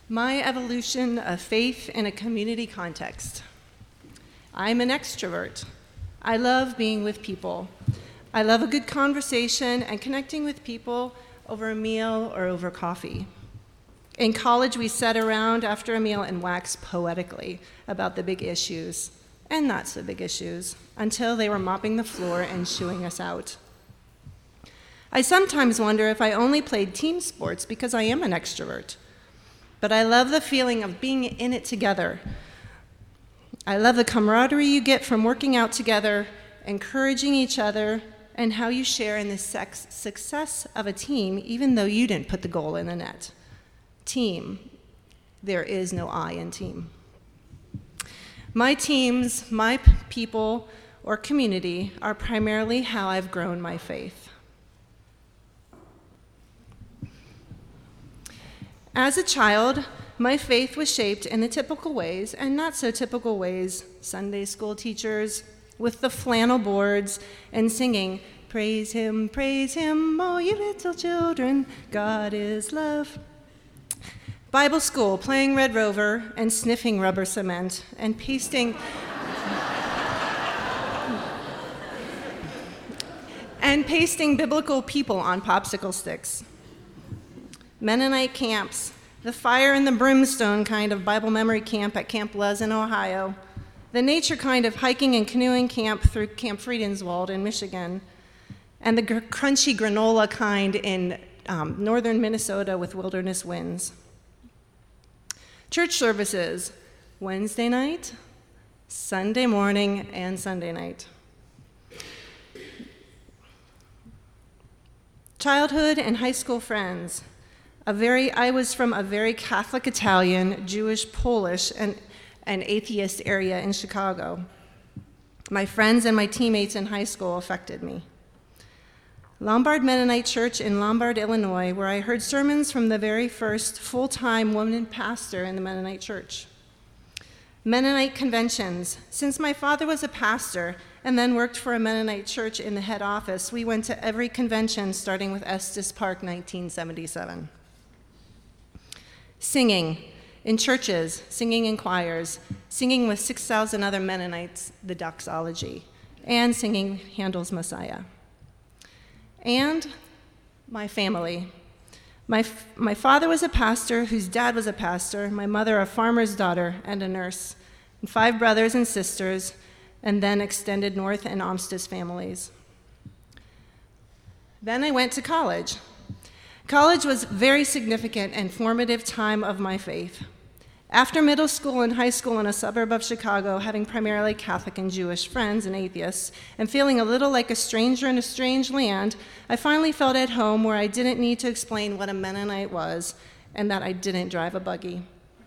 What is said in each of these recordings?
My evolution of faith in a community context. I'm an extrovert. I love being with people. I love a good conversation and connecting with people over a meal or over coffee. In college, we sat around after a meal and waxed poetically about the big issues and not so big issues until they were mopping the floor and shooing us out. I sometimes wonder if I only played team sports because I am an extrovert. But I love the feeling of being in it together. I love the camaraderie you get from working out together, encouraging each other, and how you share in the success of a team, even though you didn't put the goal in the net. Team. There is no I in team. My teams, my people, or community are primarily how I've grown my faith. As a child, my faith was shaped in the typical ways and not so typical ways. Sunday school teachers with the flannel boards and singing, praise him, all you little children, God is love. Bible school, playing Red Rover and sniffing rubber cement and pasting biblical people on popsicle sticks. Mennonite camps, the fire and the brimstone kind of Bible memory camp at Camp Luz in Ohio, the nature kind of hiking and canoeing camp through Camp Friedenswald in Michigan, and the crunchy granola kind in northern Minnesota with wilderness winds. Church services, Wednesday night, Sunday morning, and Sunday night. Childhood and high school friends. I was from a very Catholic Italian, Jewish, Polish, and atheist area in Chicago. My friends and my teammates in high school affected me. Lombard Mennonite Church in Lombard, Illinois, where I heard sermons from the very first full-time woman pastor in the Mennonite Church. Mennonite conventions. Since my father was a pastor and then worked for a Mennonite church in the head office, we went to every convention starting with Estes Park, 1977. Singing in churches, singing in choirs, singing with 6,000 other Mennonites the doxology, and singing Handel's Messiah. And my family. My father was a pastor whose dad was a pastor, my mother a farmer's daughter and a nurse, and 5 brothers and sisters, and then extended north and Amstes families. Then I went to college. College was a very significant and formative time of my faith. After middle school and high school in a suburb of Chicago, having primarily Catholic and Jewish friends and atheists, and feeling a little like a stranger in a strange land, I finally felt at home where I didn't need to explain what a Mennonite was and that I didn't drive a buggy.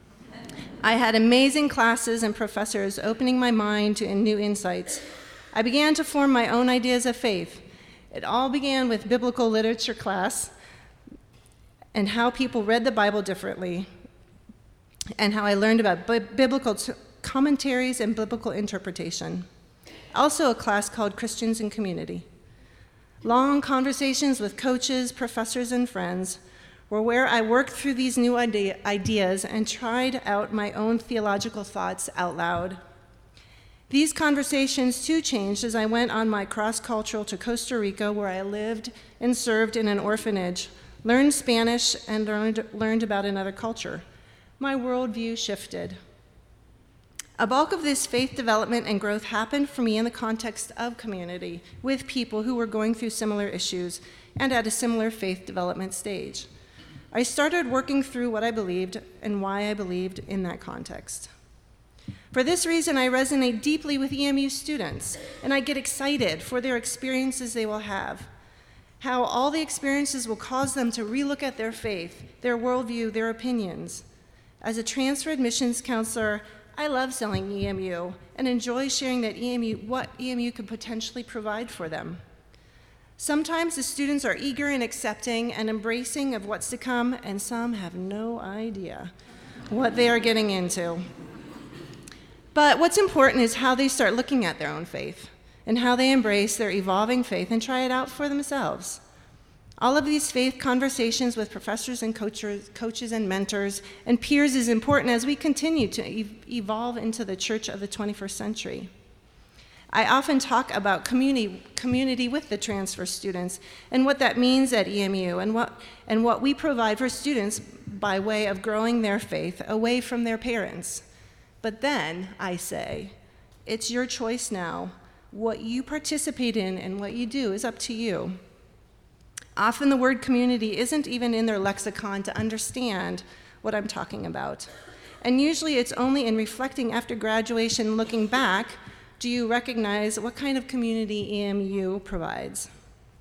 I had amazing classes and professors opening my mind to new insights. I began to form my own ideas of faith. It all began with biblical literature class, and how people read the Bible differently, and how I learned about biblical commentaries and biblical interpretation. Also a class called Christians in Community. Long conversations with coaches, professors, and friends were where I worked through these new ideas and tried out my own theological thoughts out loud. These conversations too changed as I went on my cross-cultural to Costa Rica, where I lived and served in an orphanage, learned Spanish, and learned about another culture. My worldview shifted. A bulk of this faith development and growth happened for me in the context of community, with people who were going through similar issues and at a similar faith development stage. I started working through what I believed and why I believed in that context. For this reason, I resonate deeply with EMU students, and I get excited for their experiences they will have. How all the experiences will cause them to relook at their faith, their worldview, their opinions. As a transfer admissions counselor, I love selling EMU and enjoy sharing what EMU could potentially provide for them. Sometimes the students are eager and accepting and embracing of what's to come, and some have no idea what they are getting into. But what's important is how they start looking at their own faith and how they embrace their evolving faith and try it out for themselves. All of these faith conversations with professors and coaches and mentors and peers is important as we continue to evolve into the church of the 21st century. I often talk about community with the transfer students and what that means at EMU and what we provide for students by way of growing their faith away from their parents. But then I say, it's your choice now. What you participate in and what you do is up to you. Often the word community isn't even in their lexicon to understand what I'm talking about. And usually it's only in reflecting after graduation, looking back, do you recognize what kind of community EMU provides?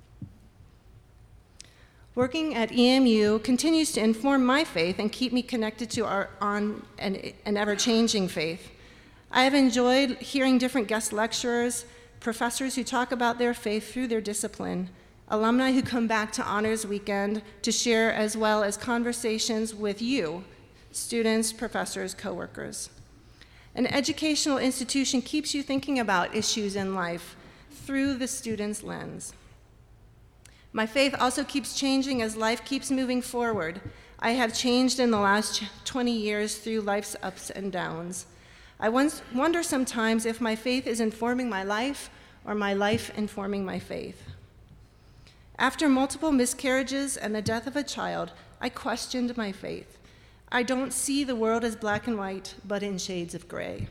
Working at EMU continues to inform my faith and keep me connected to an ever-changing faith. I have enjoyed hearing different guest lecturers, professors who talk about their faith through their discipline, alumni who come back to Honors Weekend to share, as well as conversations with you, students, professors, coworkers. An educational institution keeps you thinking about issues in life through the student's lens. My faith also keeps changing as life keeps moving forward. I have changed in the last 20 years through life's ups and downs. I wonder sometimes if my faith is informing my life or my life informing my faith. After multiple miscarriages and the death of a child, I questioned my faith. I don't see the world as black and white, but in shades of gray.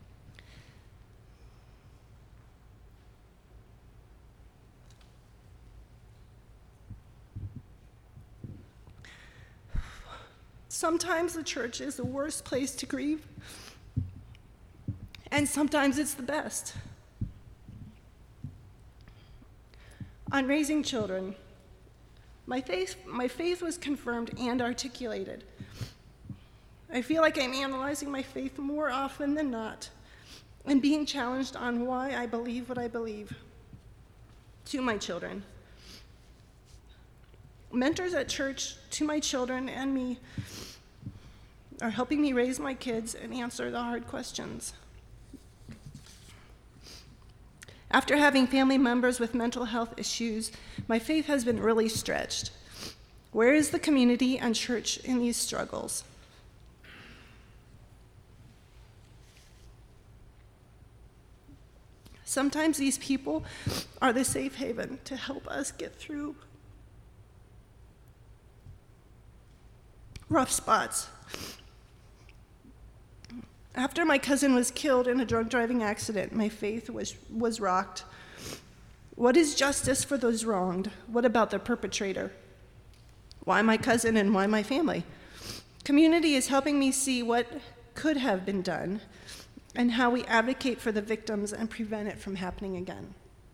Sometimes the church is the worst place to grieve, and sometimes it's the best. On raising children, my faith was confirmed and articulated. I feel like I'm analyzing my faith more often than not and being challenged on why I believe what I believe to my children. Mentors at church to my children and me are helping me raise my kids and answer the hard questions. After having family members with mental health issues, my faith has been really stretched. Where is the community and church in these struggles? Sometimes these people are the safe haven to help us get through rough spots. After my cousin was killed in a drunk driving accident, my faith was rocked. What is justice for those wronged? What about the perpetrator? Why my cousin and why my family? Community is helping me see what could have been done and how we advocate for the victims and prevent it from happening again.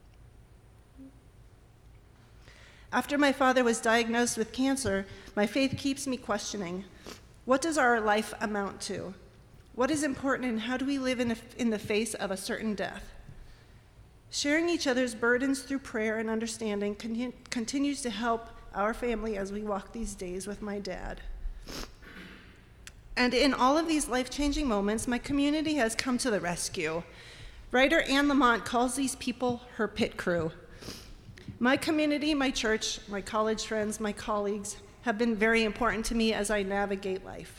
After my father was diagnosed with cancer, my faith keeps me questioning, what does our life amount to? What is important and how do we live in the face of a certain death? Sharing each other's burdens through prayer and understanding continues to help our family as we walk these days with my dad. And in all of these life-changing moments, my community has come to the rescue. Writer Anne Lamott calls these people her pit crew. My community, my church, my college friends, my colleagues have been very important to me as I navigate life.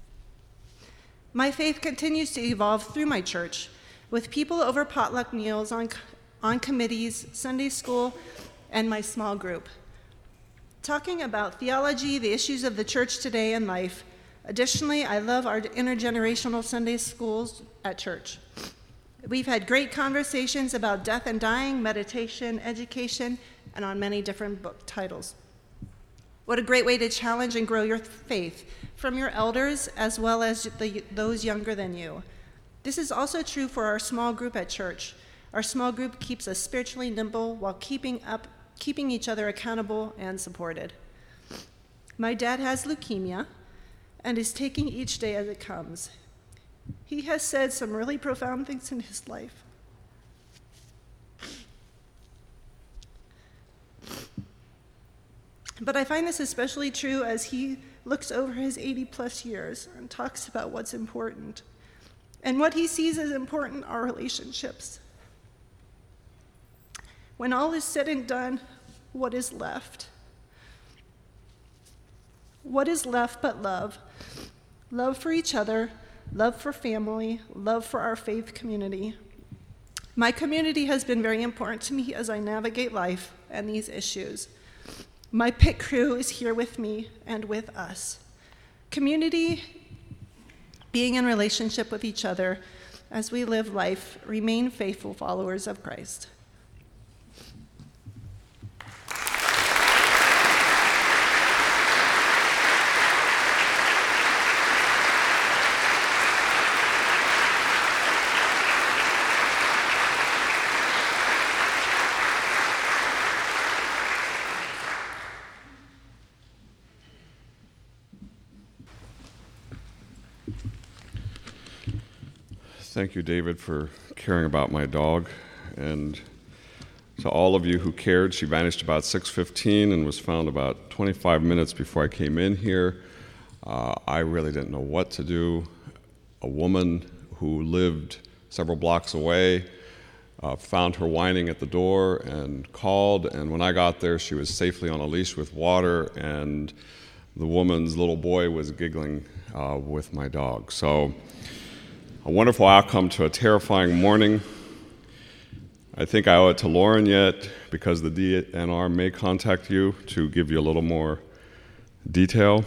My faith continues to evolve through my church, with people over potluck meals, on committees, Sunday school, and my small group. Talking about theology, the issues of the church today, and life. Additionally, I love our intergenerational Sunday schools at church. We've had great conversations about death and dying, meditation, education, and on many different book titles. What a great way to challenge and grow your faith from your elders as well as those younger than you. This is also true for our small group at church. Our small group keeps us spiritually nimble while keeping each other accountable and supported. My dad has leukemia and is taking each day as it comes. He has said some really profound things in his life. But I find this especially true as he looks over his 80-plus years and talks about what's important. And what he sees as important are relationships. When all is said and done, what is left? What is left but love? Love for each other, love for family, love for our faith community. My community has been very important to me as I navigate life and these issues. My pit crew is here with me and with us. Community, being in relationship with each other as we live life, remain faithful followers of Christ. Thank you, David, for caring about my dog. And to all of you who cared, she vanished about 6:15 and was found about 25 minutes before I came in here. I really didn't know what to do. A woman who lived several blocks away found her whining at the door and called, and when I got there, she was safely on a leash with water, and the woman's little boy was giggling with my dog. So, a wonderful outcome to a terrifying morning. I think I owe it to Lauren yet, because the DNR may contact you to give you a little more detail.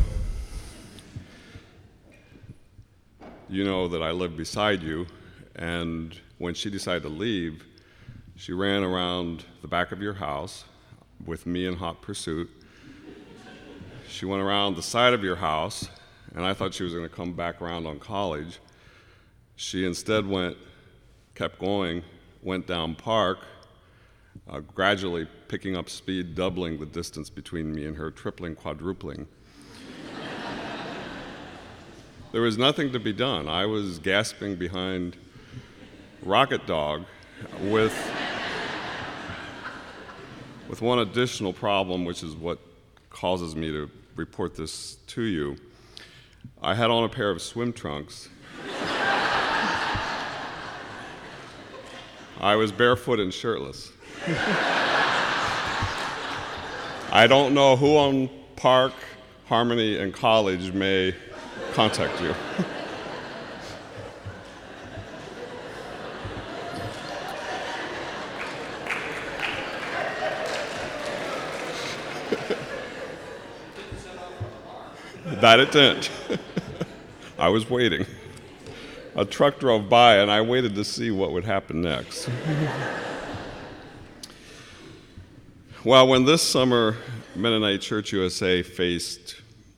You know that I live beside you, and when she decided to leave, she ran around the back of your house with me in hot pursuit. She went around the side of your house, and I thought she was going to come back around on College. She instead kept going, went down Park, gradually picking up speed, doubling the distance between me and her, tripling, quadrupling. There was nothing to be done. I was gasping behind Rocket Dog with one additional problem, which is what causes me to report this to you. I had on a pair of swim trunks. I was barefoot and shirtless. I don't know who on Park, Harmony, and College may contact you. That it didn't. I was waiting. A truck drove by, and I waited to see what would happen next. Well, when this summer Mennonite Church USA faced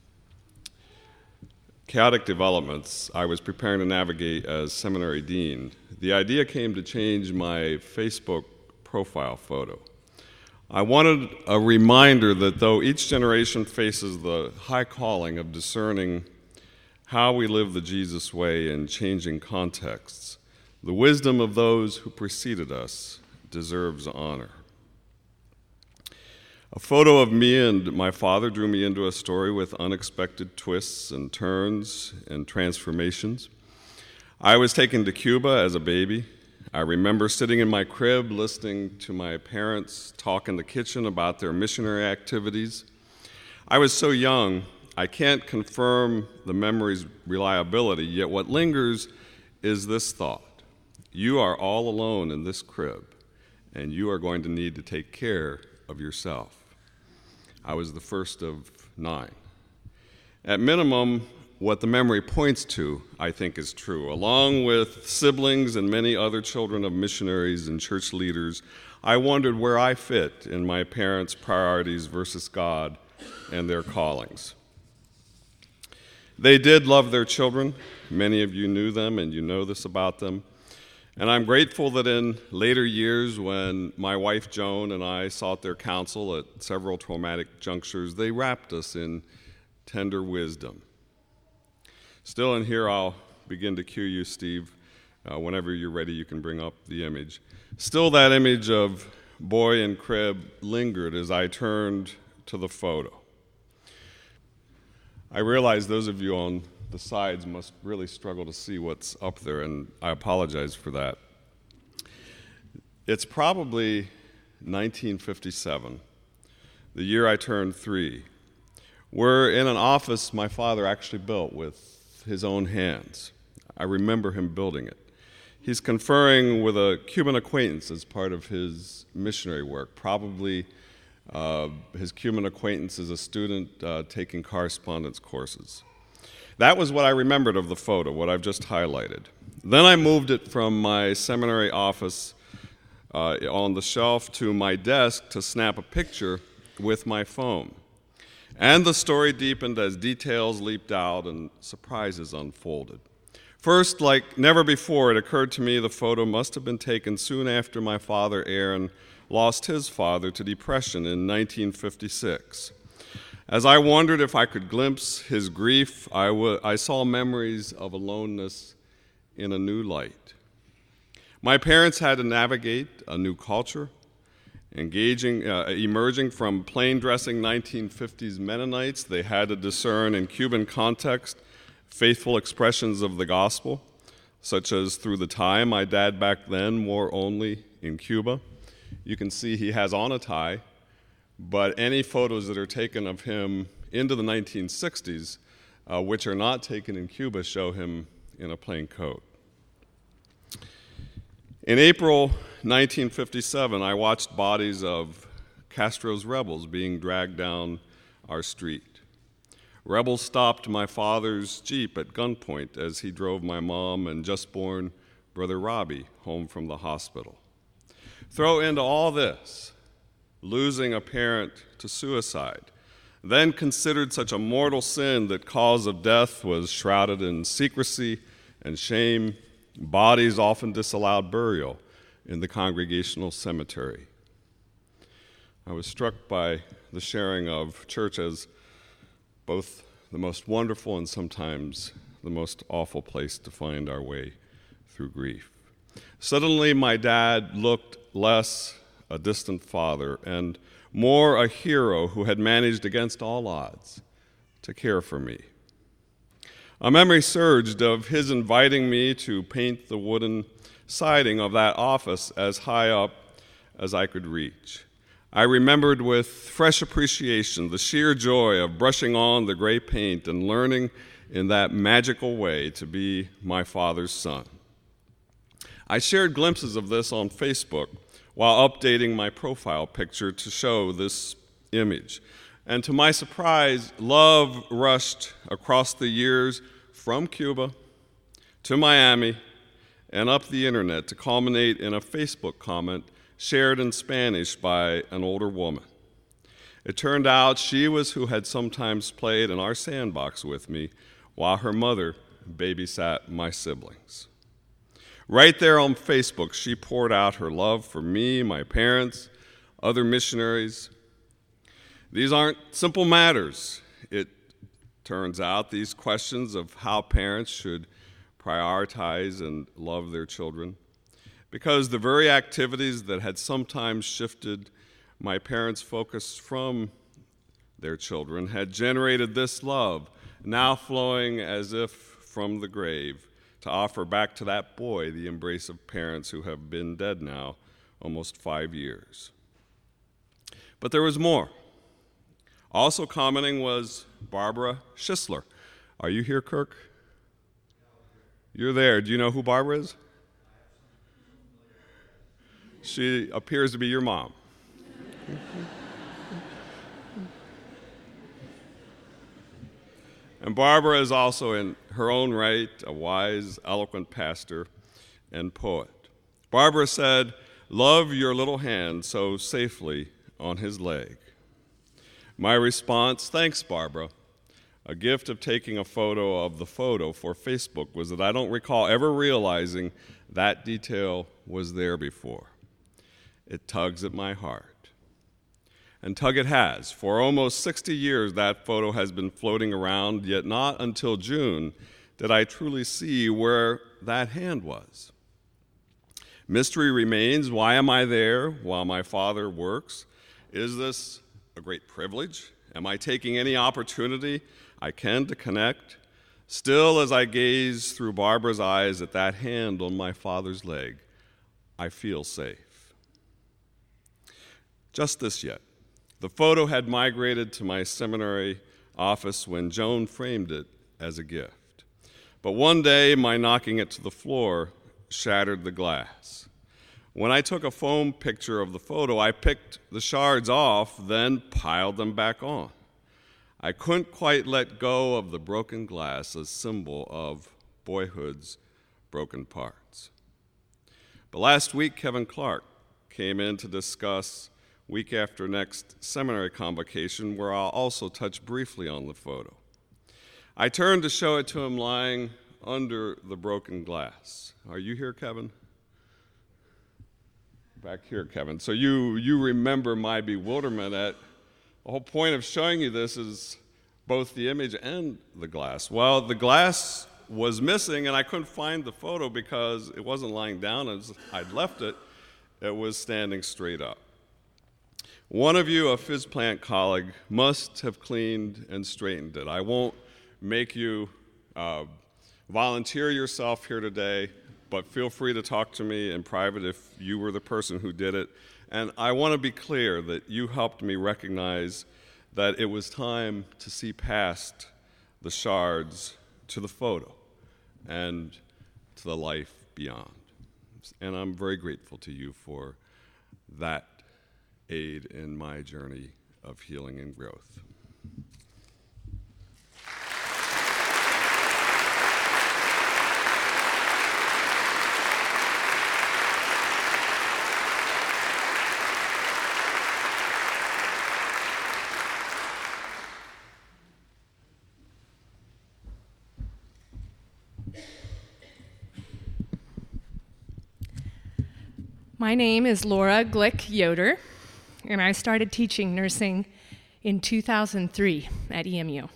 chaotic developments I was preparing to navigate as seminary dean, the idea came to change my Facebook profile photo. I wanted a reminder that though each generation faces the high calling of discerning how we live the Jesus way in changing contexts, the wisdom of those who preceded us deserves honor. A photo of me and my father drew me into a story with unexpected twists and turns and transformations. I was taken to Cuba as a baby. I remember sitting in my crib listening to my parents talk in the kitchen about their missionary activities. I was so young, I can't confirm the memory's reliability, yet what lingers is this thought: you are all alone in this crib, and you are going to need to take care of yourself. I was the first of 9. At minimum, what the memory points to, I think, is true. Along with siblings and many other children of missionaries and church leaders, I wondered where I fit in my parents' priorities versus God and their callings. They did love their children. Many of you knew them, and you know this about them. And I'm grateful that in later years, when my wife Joan and I sought their counsel at several traumatic junctures, they wrapped us in tender wisdom. Still in here, I'll begin to cue you, Steve. Whenever you're ready, you can bring up the image. Still, that image of boy in crib lingered as I turned to the photo. I realize those of you on the sides must really struggle to see what's up there, and I apologize for that. It's probably 1957, the year I turned 3, were in an office my father actually built with his own hands. I remember him building it. He's conferring with a Cuban acquaintance as part of his missionary work. Probably his Cuban acquaintance is a student taking correspondence courses. That was what I remembered of the photo, what I've just highlighted. Then I moved it from my seminary office on the shelf to my desk to snap a picture with my phone. And the story deepened as details leaped out and surprises unfolded. First, like never before, it occurred to me the photo must have been taken soon after my father, Aaron, lost his father to depression in 1956. As I wondered if I could glimpse his grief, I saw memories of aloneness in a new light. My parents had to navigate a new culture, emerging from plain-dressing 1950s Mennonites. They had to discern in Cuban context faithful expressions of the gospel, such as through the tie my dad back then wore only in Cuba. You can see he has on a tie, but any photos that are taken of him into the 1960s, which are not taken in Cuba, show him in a plain coat. In April 1957, I watched bodies of Castro's rebels being dragged down our street. Rebels stopped my father's Jeep at gunpoint as he drove my mom and just-born brother Robbie home from the hospital. Throw into all this losing a parent to suicide, then considered such a mortal sin that cause of death was shrouded in secrecy and shame, bodies often disallowed burial in the congregational cemetery. I was struck by the sharing of church as both the most wonderful and sometimes the most awful place to find our way through grief. Suddenly, my dad looked less a distant father and more a hero who had managed against all odds to care for me. A memory surged of his inviting me to paint the wooden siding of that office as high up as I could reach. I remembered with fresh appreciation the sheer joy of brushing on the gray paint and learning in that magical way to be my father's son. I shared glimpses of this on Facebook while updating my profile picture to show this image. And to my surprise, love rushed across the years from Cuba to Miami and up the internet to culminate in a Facebook comment shared in Spanish by an older woman. It turned out she was who had sometimes played in our sandbox with me while her mother babysat my siblings. Right there on Facebook, she poured out her love for me, my parents, other missionaries. These aren't simple matters. It turns out these questions of how parents should prioritize and love their children, because the very activities that had sometimes shifted my parents' focus from their children had generated this love, now flowing as if from the grave, to offer back to that boy the embrace of parents who have been dead now almost 5 years. But there was more. Also commenting was Barbara Schisler. Are you here, Kirk? You're there. Do you know who Barbara is? She appears to be your mom. And Barbara is also, in her own right, a wise, eloquent pastor and poet. Barbara said, "Love your little hand so safely on his leg." My response, "Thanks, Barbara," a gift of taking a photo of the photo for Facebook, was that I don't recall ever realizing that detail was there before. It tugs at my heart. And tug it has. For almost 60 years, that photo has been floating around, yet not until June did I truly see where that hand was. Mystery remains. Why am I there while my father works? Is this a great privilege? Am I taking any opportunity I can to connect? Still, as I gaze through Barbara's eyes at that hand on my father's leg, I feel safe. Just this yet. The photo had migrated to my seminary office when Joan framed it as a gift. But one day, my knocking it to the floor shattered the glass. When I took a foam picture of the photo, I picked the shards off, then piled them back on. I couldn't quite let go of the broken glass as symbol of boyhood's broken parts. But last week, Kevin Clark came in to discuss week after next seminary convocation, where I'll also touch briefly on the photo. I turned to show it to him lying under the broken glass. Are you here, Kevin? Back here, Kevin. So you remember my bewilderment at the whole point of showing you this is both the image and the glass. Well, the glass was missing, and I couldn't find the photo because it wasn't lying down as I'd left it. It was standing straight up. One of you, a phys plant colleague, must have cleaned and straightened it. I won't make you volunteer yourself here today, but feel free to talk to me in private if you were the person who did it. And I want to be clear that you helped me recognize that it was time to see past the shards to the photo and to the life beyond. And I'm very grateful to you for that aid in my journey of healing and growth. My name is Laura Glick Yoder, and I started teaching nursing in 2003 at EMU.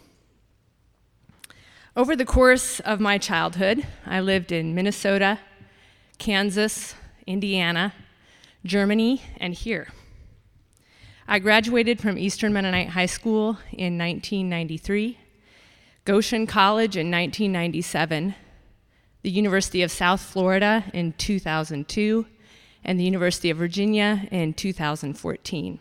Over the course of my childhood, I lived in Minnesota, Kansas, Indiana, Germany, and here. I graduated from Eastern Mennonite High School in 1993, Goshen College in 1997, the University of South Florida in 2002, and the University of Virginia in 2014.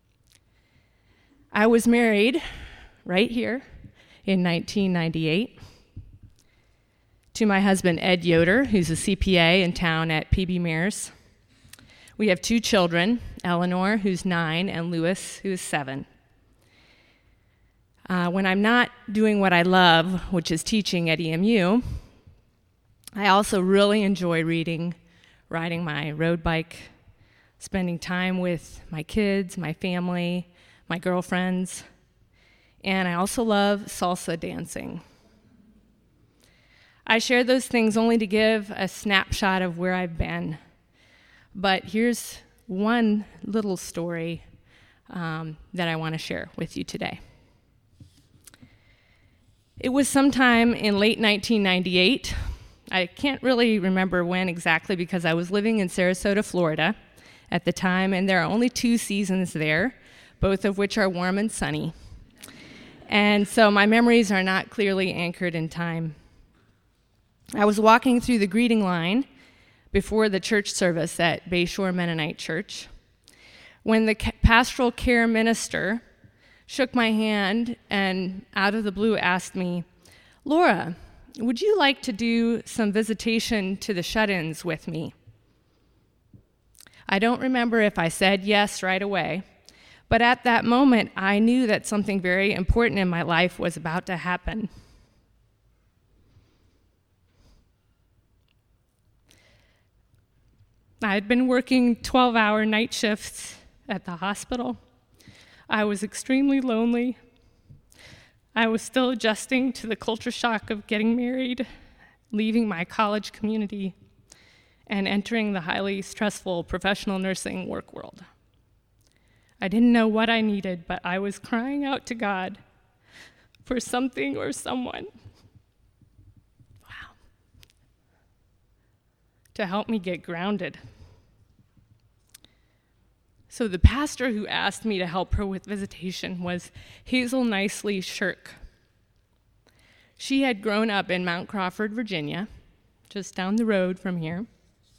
I was married right here in 1998 to my husband, Ed Yoder, who's a CPA in town at PB Mears. We have 2 children, Eleanor, who's 9, and Lewis, who's 7. When I'm not doing what I love, which is teaching at EMU, I also really enjoy reading, riding my road bike, spending time with my kids, my family, my girlfriends, and I also love salsa dancing. I share those things only to give a snapshot of where I've been, but here's one little story that I want to share with you today. It was sometime in late 1998. I can't really remember when exactly because I was living in Sarasota, Florida at the time, and there are only 2 seasons there, both of which are warm and sunny. And so my memories are not clearly anchored in time. I was walking through the greeting line before the church service at Bayshore Mennonite Church when the pastoral care minister shook my hand and out of the blue asked me, "Laura, would you like to do some visitation to the shut-ins with me?" I don't remember if I said yes right away, but at that moment, I knew that something very important in my life was about to happen. I had been working 12-hour night shifts at the hospital. I was extremely lonely. I was still adjusting to the culture shock of getting married, leaving my college community, and entering the highly stressful professional nursing work world. I didn't know what I needed, but I was crying out to God for something or someone. Wow. To help me get grounded. So the pastor who asked me to help her with visitation was Hazel Nicely Shirk. She had grown up in Mount Crawford, Virginia, just down the road from here,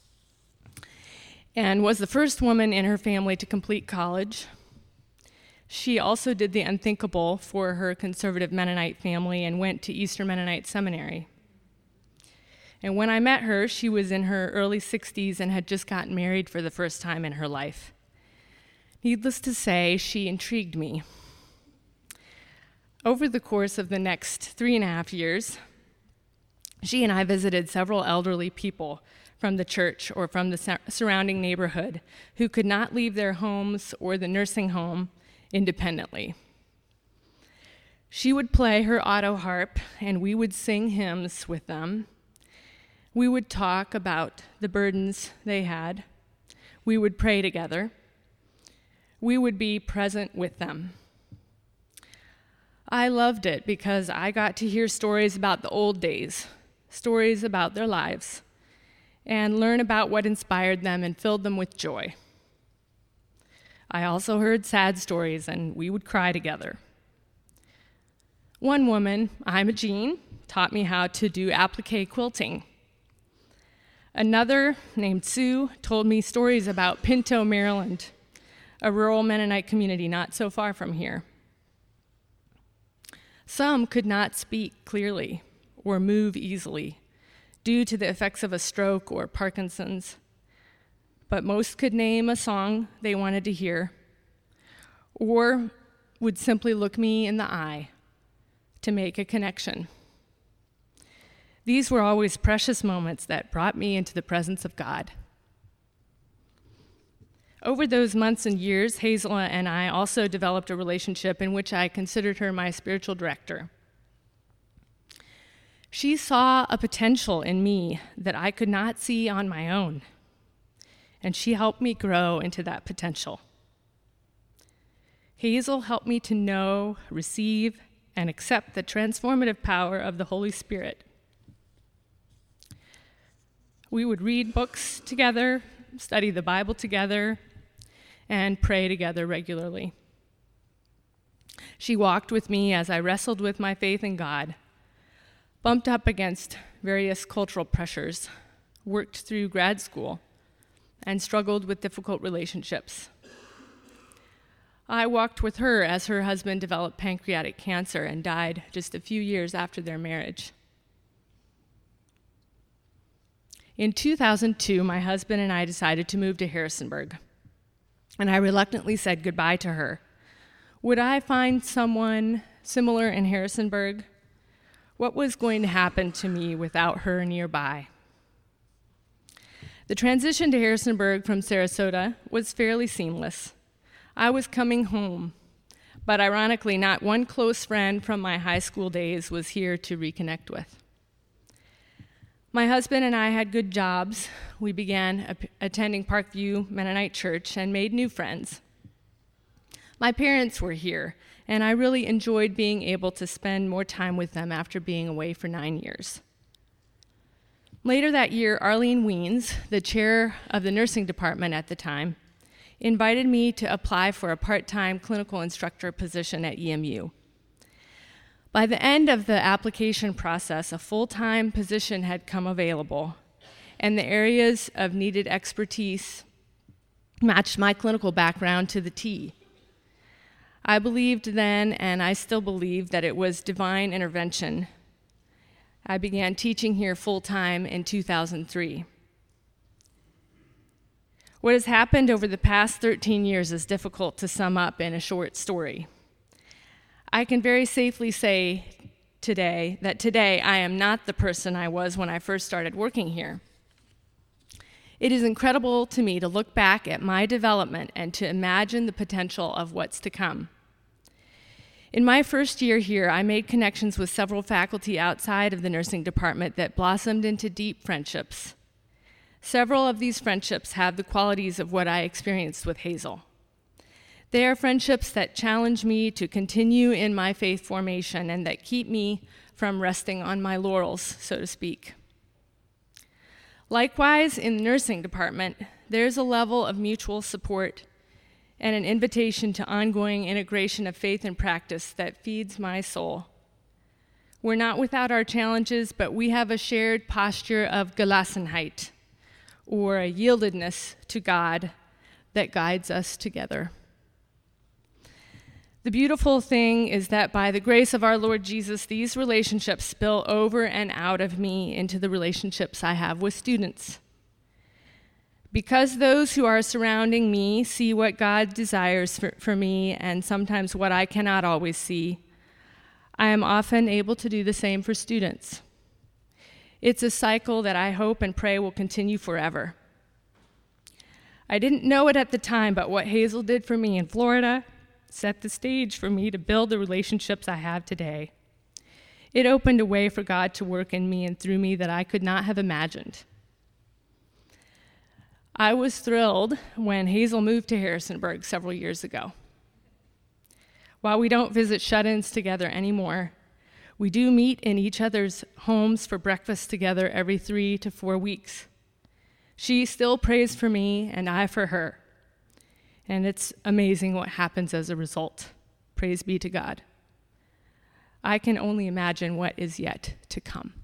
and was the first woman in her family to complete college. She also did the unthinkable for her conservative Mennonite family and went to Eastern Mennonite Seminary. And when I met her, she was in her early 60s and had just gotten married for the first time in her life. Needless to say, she intrigued me. Over the course of the next 3.5 years, she and I visited several elderly people from the church or from the surrounding neighborhood who could not leave their homes or the nursing home independently. She would play her auto harp, and we would sing hymns with them. We would talk about the burdens they had. We would pray together. We would be present with them. I loved it because I got to hear stories about the old days, stories about their lives, and learn about what inspired them and filled them with joy. I also heard sad stories, and we would cry together. One woman, Ima Jean, taught me how to do applique quilting. Another, named Sue, told me stories about Pinto, Maryland, a rural Mennonite community not so far from here. Some could not speak clearly or move easily due to the effects of a stroke or Parkinson's, but most could name a song they wanted to hear or would simply look me in the eye to make a connection. These were always precious moments that brought me into the presence of God. Over those months and years, Hazel and I also developed a relationship in which I considered her my spiritual director. She saw a potential in me that I could not see on my own, and she helped me grow into that potential. Hazel helped me to know, receive, and accept the transformative power of the Holy Spirit. We would read books together, study the Bible together, and pray together regularly. She walked with me as I wrestled with my faith in God, bumped up against various cultural pressures, worked through grad school, and struggled with difficult relationships. I walked with her as her husband developed pancreatic cancer and died just a few years after their marriage. In 2002, my husband and I decided to move to Harrisonburg, and I reluctantly said goodbye to her. Would I find someone similar in Harrisonburg? What was going to happen to me without her nearby? The transition to Harrisonburg from Sarasota was fairly seamless. I was coming home, but ironically, not one close friend from my high school days was here to reconnect with. My husband and I had good jobs. We began attending Parkview Mennonite Church and made new friends. My parents were here, and I really enjoyed being able to spend more time with them after being away for 9 years. Later that year, Arlene Weens, the chair of the nursing department at the time, invited me to apply for a part-time clinical instructor position at EMU. By the end of the application process, a full-time position had come available, and the areas of needed expertise matched my clinical background to the T. I believed then, and I still believe, that it was divine intervention. I began teaching here full-time in 2003. What has happened over the past 13 years is difficult to sum up in a short story. I can very safely say today I am not the person I was when I first started working here. It is incredible to me to look back at my development and to imagine the potential of what's to come. In my first year here, I made connections with several faculty outside of the nursing department that blossomed into deep friendships. Several of these friendships have the qualities of what I experienced with Hazel. They are friendships that challenge me to continue in my faith formation and that keep me from resting on my laurels, so to speak. Likewise, in the nursing department, there's a level of mutual support and an invitation to ongoing integration of faith and practice that feeds my soul. We're not without our challenges, but we have a shared posture of Gelassenheit, or a yieldedness to God that guides us together. The beautiful thing is that by the grace of our Lord Jesus, these relationships spill over and out of me into the relationships I have with students. Because those who are surrounding me see what God desires for me and sometimes what I cannot always see, I am often able to do the same for students. It's a cycle that I hope and pray will continue forever. I didn't know it at the time, but what Hazel did for me in Florida set the stage for me to build the relationships I have today. It opened a way for God to work in me and through me that I could not have imagined. I was thrilled when Hazel moved to Harrisonburg several years ago. While we don't visit shut-ins together anymore, we do meet in each other's homes for breakfast together every 3 to 4 weeks. She still prays for me and I for her. And it's amazing what happens as a result. Praise be to God. I can only imagine what is yet to come.